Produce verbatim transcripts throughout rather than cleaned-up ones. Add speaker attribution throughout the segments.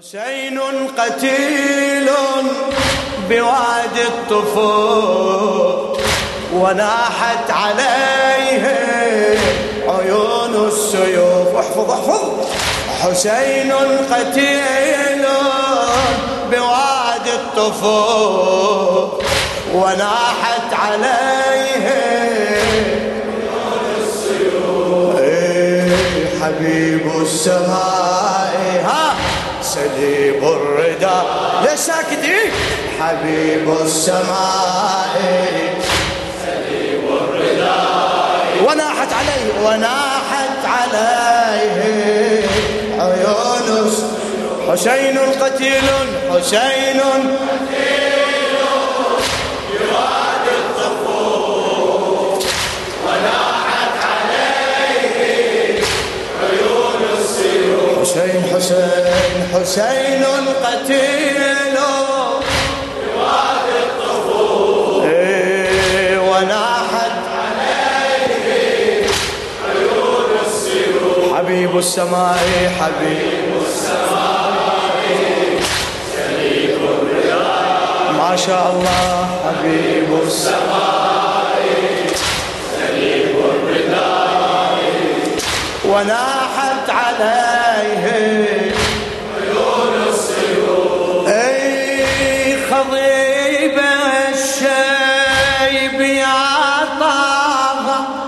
Speaker 1: حسين قتيل بواد الطفول وناحت عليه عيون السيوف. احفظ احفظ. حسين قتيل بواد الطفول وناحت عليه عيون السيوف. ايه حبيب السماء ها سليب الرداء. ليش ساكت؟ ايه حبيب السماء سليب الرداء وناحت عليه وناحت عليه عيون. حسين قتيل حسين قتيل بواد الطفول وناحت عليه عيون السيوف. حسين حسين حسين قتيل بواد الطفول إيه وناحت عليه عيون السيوف. حبيب السماء حبيب السماء سليب الرداء. ما شاء الله. حبيب السماء سليب الرداء وناحت عليه عيون السيوف. اي خضيب الشيب يا طه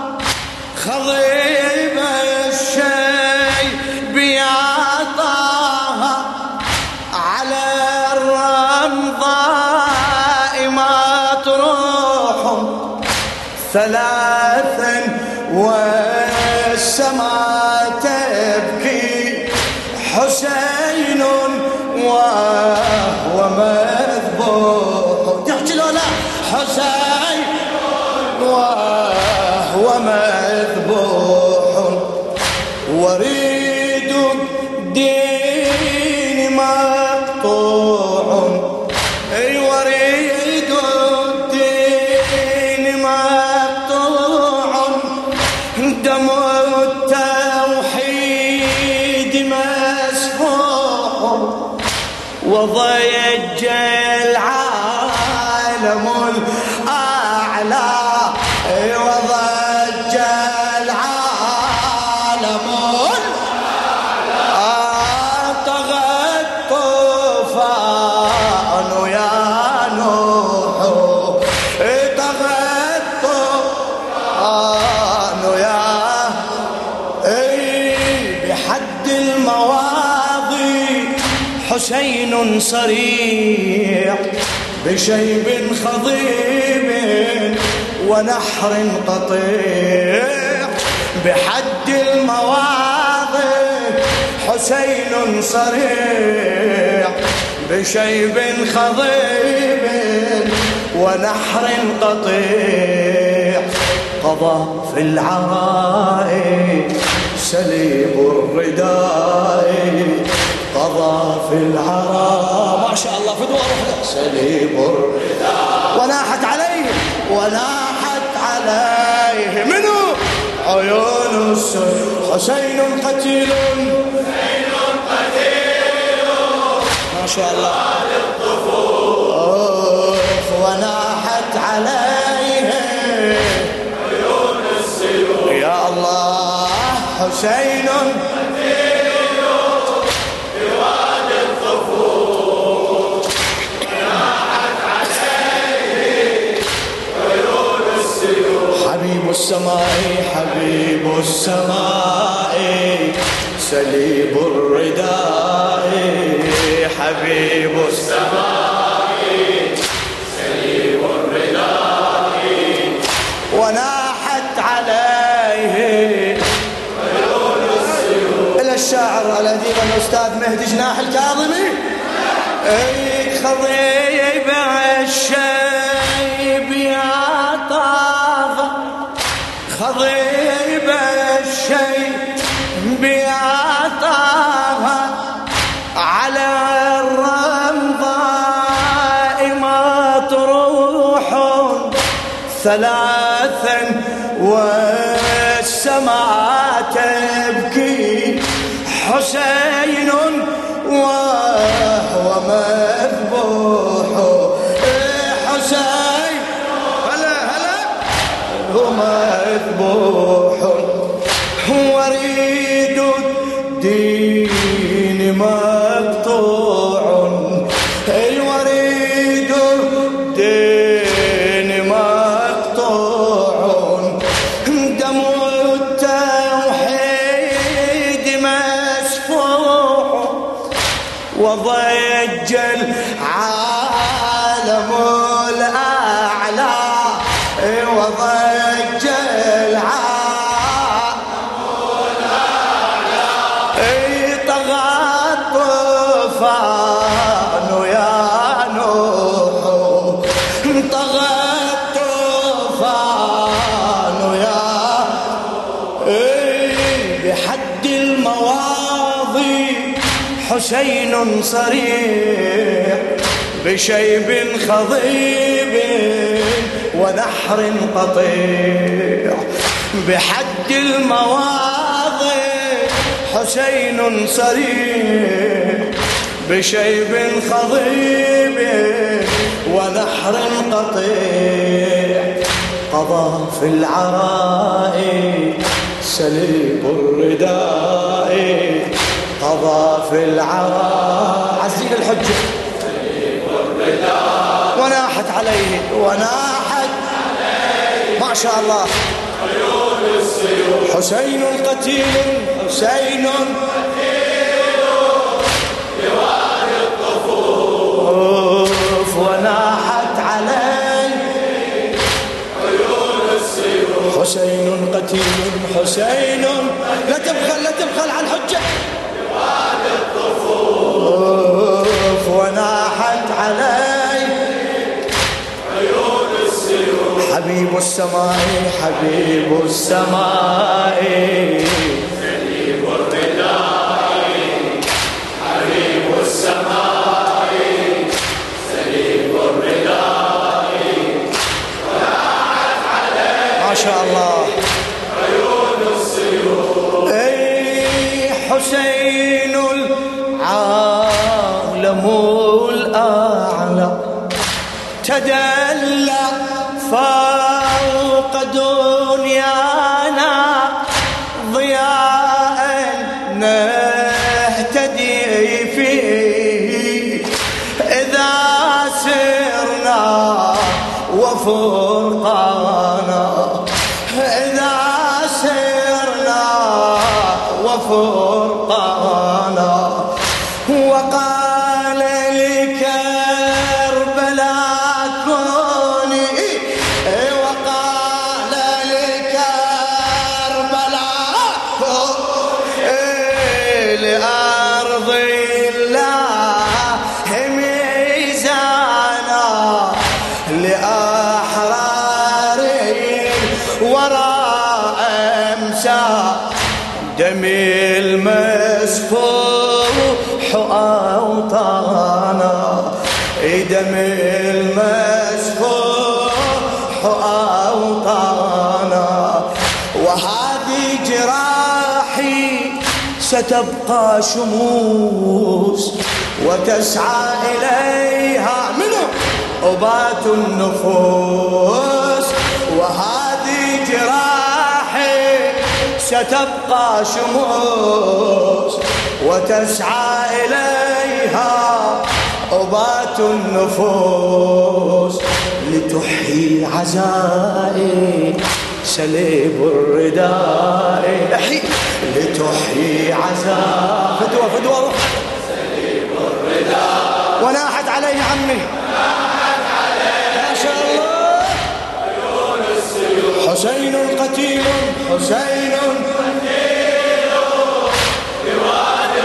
Speaker 1: خضيب الشيب يا طه على الرمضاء ما تروح ثلاثا والسماء تبكي. حسين وهو مذبوح. تحكي له لا حسين وهو مذبوح وريد الدين مقطوع. اي وريد الدين مقطوع دم التوحيد مسفوح وضج العالم الأعلى. وضج العالم الأعلى طغت طوفان يا نوح طغت طوفان يا بحد المواضي. حسين صريع بشيب خضيب ونحر قطيع. بحد المواضي حسين صريع بشيب خضيب ونحر قطيع. قضى في العراء سليب الرداء قضى في العراء. ما شاء الله فدوى روحنا سليب الرداء وناحت عليه وناحت عليه منو عيون السيوف. حسين قتيل حسين قتيل ما شاء الله وناحت عليه عيون السيوف. يا الله. حسين قتيل بواد الطفول وناحت عليه عيون السيوف. حبيب السماء حبيب السماء سليب الرداء. حبيب السماء سليب الرداء وناحت عليه عيون السيوف. إلى الشاعر الأديب الأستاذ مهدي جناح الكاظمي. اي خضيب الشيب يا طه خضيب الشيب يا طه على الرمضاء مطروح ثلاثا والسماء تبكي. حسين وهو مذبوح وريد الدين مقطوع الوريد الدين مقطوع دم التوحيد مسفوح وضج العالم الأعلى وضج العالم الأعلى طغى الطوفان يا نوح طغى الطوفان يا بحد المواضي حسين صريح بشيب خضيب ونحر قطيع بحد المواضع حسين صريح بشيب خضيب ونحر قطيع قضى في العراء سليب الرداء قضى في العراء عزيز الحجة سليب الرداء وناحت عليه وناحت عليه ما شاء الله عيون السيوف حسين قتيل حسين قتيل لوادي الطفوف وناحت عليه عيون السيوف حسين قتيل حسين لا تبخل لا تبخل على الحجة لوادي الطفوف وناحت عليه عيون السيوف حبيب السماء حبيب السماء سليب الرداء حبيب السماء سليب الرداء وناحت عليه ما شاء الله عيون السيوف اي حسين العالم الأعلى تدلى فوق دنيانا ضياء نهتدي فيه إذا سرنا وفرقانا إذا سرنا وفرقانا وقال لكربلاء كوني وقال لكربلاء كوني لأرض الله ميزانا لأحرار وراء أمسى دمي المسفوح أوطانا دمي المسفوح أوطانا وهذه جراحي ستبقى شموس وتسعى إليها منه أبات النفوس وهذه جراحي ستبقى شموس وتسعى إليها أبات النفوس لتحيي عزائي سليب الرداء لتحيي عزائي فدوى فدوى سليب الرداء وناحت عليه عمي وناحت عليه ما شاء الله عيون السيوف حسين قتيل حسين قتيل لوادي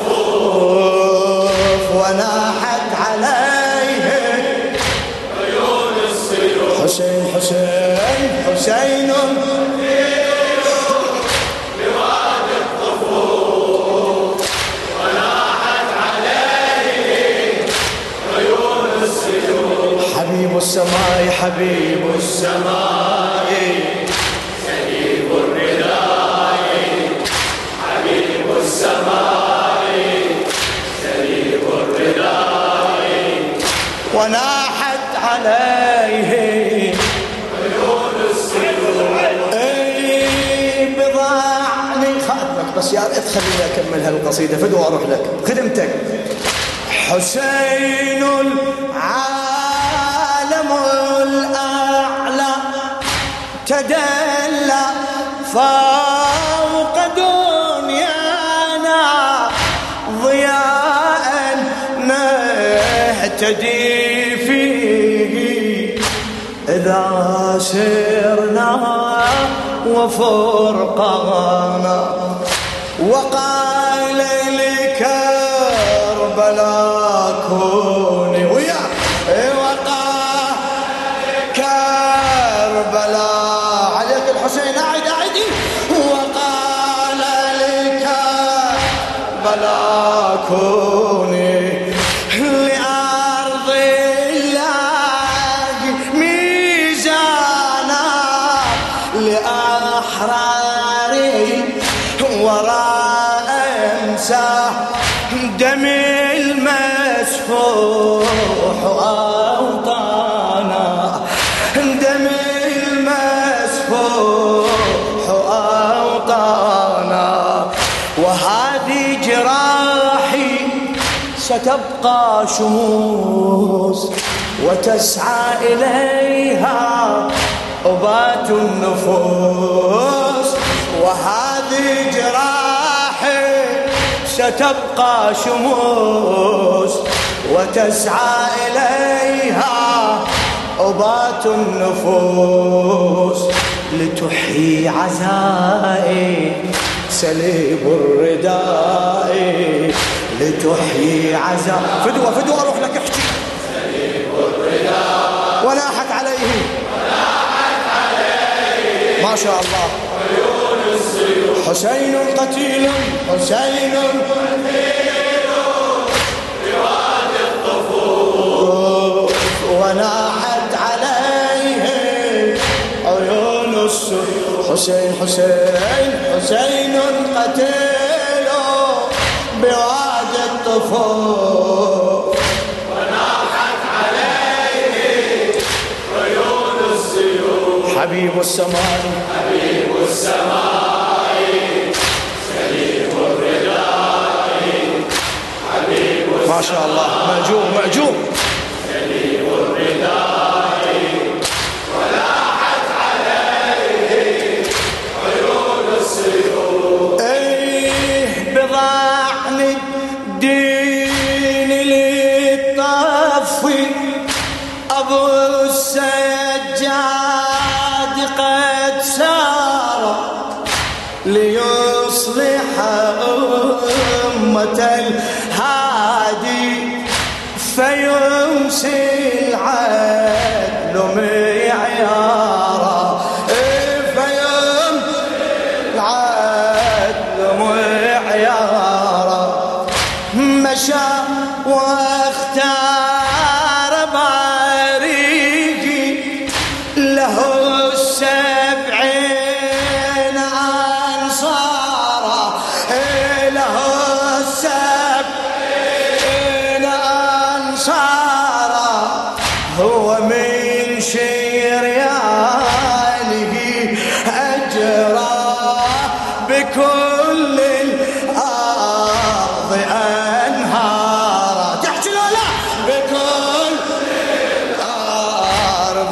Speaker 1: الطفوف وناحت عليه عيون السيوف حسين حسين حسين قتيل لوادي الطفوف وناحت عليه عيون السيوف حبيب السماء حبيب السماء سليب الرداء حبيب السماء سليب الرداء وناحت عليه عيون السيوف بس يا ريت خليني أكمل هالقصيدة فدوى أروح لك خدمتك. حسين العالم الأعلى تدلى فوق دنيانا ضياء نهتدي فيه إذا سرنا وفرقانا. وقال لكربلاء كوني ويا وقال كربلاء عليك الحسين أعد أعدي. وقال لكربلاء كوني لأرض الله ميزانا لأحراري وراء أمسح دم المسفوح أوطانا دم المسفوح أوطانا. وهذه جراحي ستبقى شموس وتسعى إليها أبات النفوس. وهذه جراحي ستبقى شموس وتسعى إليها أبات النفوس. لتحيي عزائي سليب الرداء لتحيي عزاء فدوى فدوى أروح لك احكي. سليب الرداء وناحت عليه وناحت عليه ما شاء الله عيون السيوف. حسين قتيل حسين قتيل بوادي الطفوف وناحت عليه عيون السيوف. حسين حسين حسين قتيل بوادي الطفوف وناحت عليه عيون السيوف. حبيب السماء حبيب السماء سليم الرداء حبيب السماء ما شاء الله مأجور مأجور سليم الرداء وناحت عليه عيون السيوف. ايه بضاعن الدين للطفي ابو السجاد قد سار ليصلح أمة الهادي فيمسي العدل معيارا فيمسي العدل معيارا. مشى واختار باريجي له السبعين أنصارا له السبعين أنصارا. هو من شريانه أجرى بكل الأرض أنهارا. تحكي له لا بكل الأرض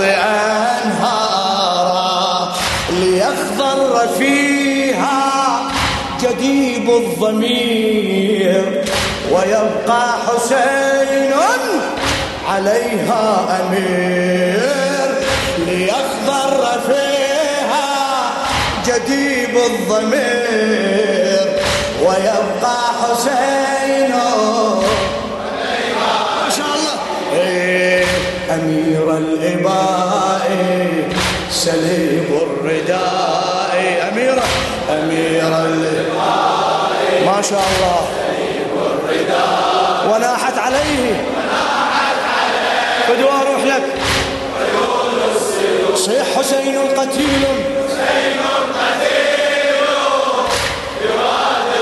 Speaker 1: أنهارا. ليخضر فيها جديب الضمير ويبقى حسين عليها أمير. ليخضر فيها جديب الضمير ويبقى حسين عليها ما شاء الله. إيه أمير الإباء سليب الرداء أمير أمير الإباء ما شاء الله سليب الرداء وناحت عليه وناحت عليه فدوى أروح لك عيون السيوف. صيح حسين قتيل حسين قتيل بوادي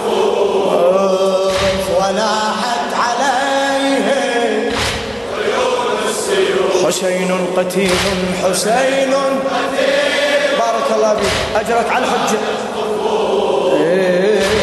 Speaker 1: الطفوف وناحت عليه عيون السيوف. حسين قتيل حسين قتيل بارك الله بك أجرت على الحجة.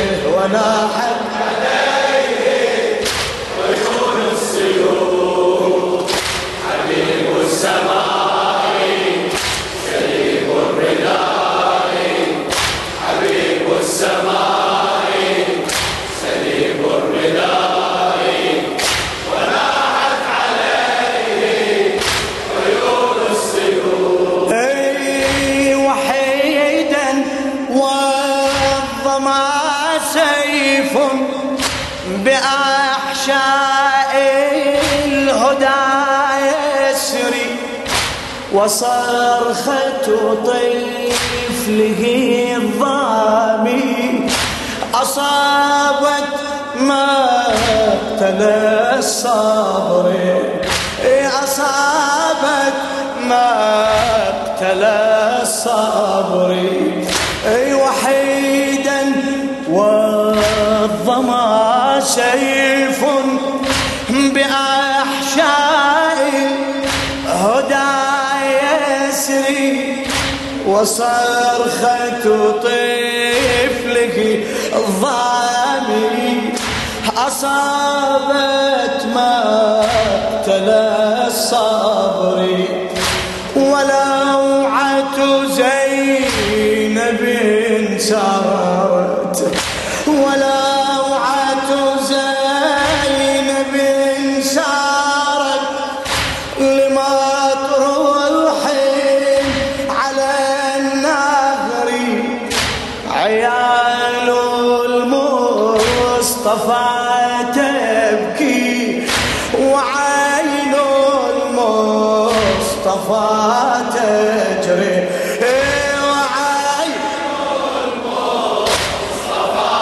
Speaker 1: وناحت
Speaker 2: عليه عيون السيوف حبيب السماء شريف الرداء حبيب السماء سليب الرداء وناحت عليه عيون السيوف
Speaker 1: اي وحيدا والظما سيف بأحشاء الهدى يسري وصرخة طفله الضامي أصابت مقتل الصبر أصابت مقتل الصبر وحيدا والظما سيف بأحشاء هدى يسري وصرخة طفله الضامي أصابت مقتل الصبر ولوعة زينب سارت ولوعة زينب سارت لمطروح على النهر عيال المصطفى تبكي وعين المصطفى تجري وعين المصطفى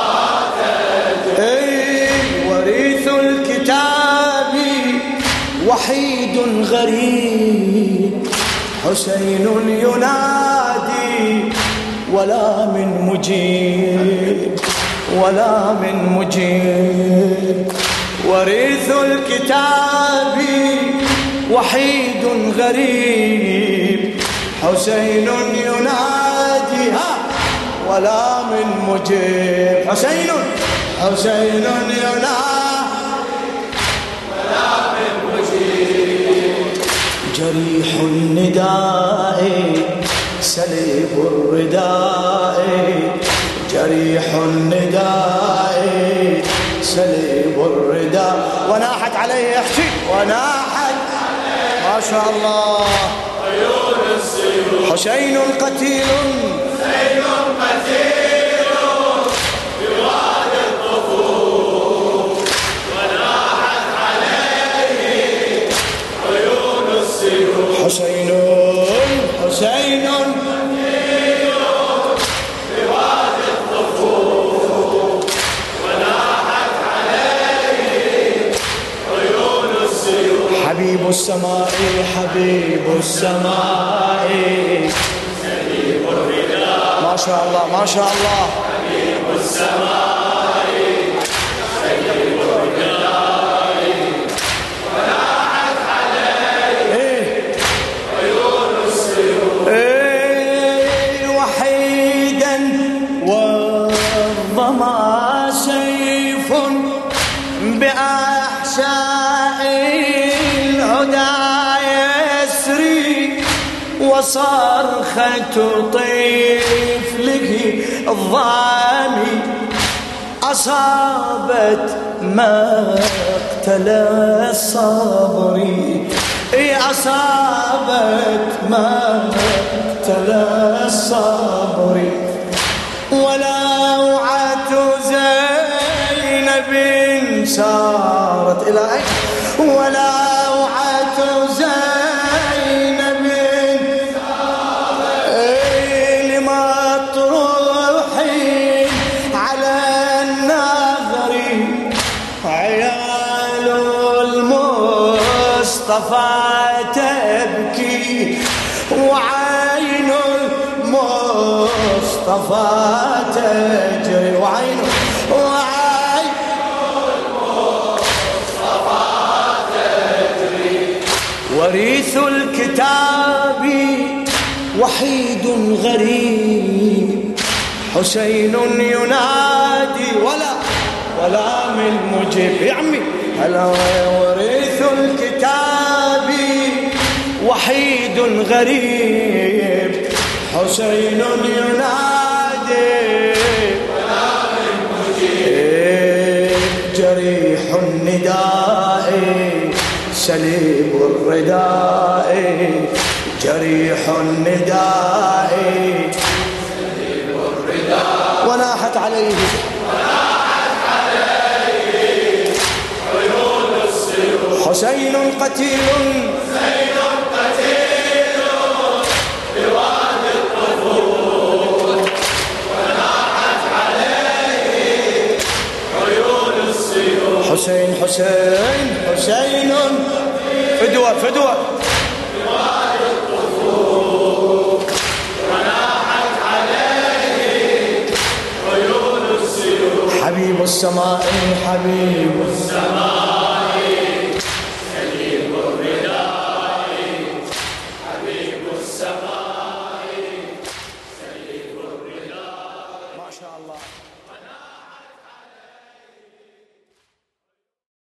Speaker 1: تجري وريث الكتاب وحيد غريب حسين ينادي ولا من مجيب ولا من مجيب وريث الكتاب وحيد غريب حسين يناديها ولا من مجيب حسين حسين ينادي
Speaker 2: ولا من مجيب
Speaker 1: جريح النداء سليب الرداء جريح النداء سليب الرداء وناحت عليه احكي وناحت ما شاء الله
Speaker 2: عيون السيوف
Speaker 1: حسين قتيل
Speaker 2: حسين قتيل بواد الطفوف وناحت عليه عيون السيوف
Speaker 1: حسين حسين
Speaker 2: قتيل بواد الطفوف وناحت عليه عيون السيوف
Speaker 1: حبيب السماء حبيب السماء
Speaker 2: سليب الرداء
Speaker 1: ما شاء الله ما شاء الله
Speaker 2: حبيب السماء سليب الرداء وناحت عليه
Speaker 1: إيه
Speaker 2: عيون السيوف
Speaker 1: إيه وحيدا والظما سيف بأحشاء الهدى يسري وصرخة طفله الضامي أصابت مقتل الصبر أصابت مقتل الصبر ولوعة زينب سارت إلى أين ولوعة زينب لمطروح على النهر عيال المصطفى تبكي وعين المصطفى تجري وعين وعين المصطفى تجري وريث الكتاب وحيد غريب حسين ينادي ولا كلام المجيب يا عمي. هلا ورث الكتاب وحيد غريب حسين ينادي كلام المجيب جريح النداء سليب الرداء جريح النداء سليب الرداء وناحت عليه وناحت عليه عيون السيوف حسين قتيل حسين قتيل بوادي الطفول وناحت عليه عيون السيوف حسين حسين حسين فدوة فدوة بوادي الطفول وناحت عليه عيون السيوف حبيب السماء حبيب السماء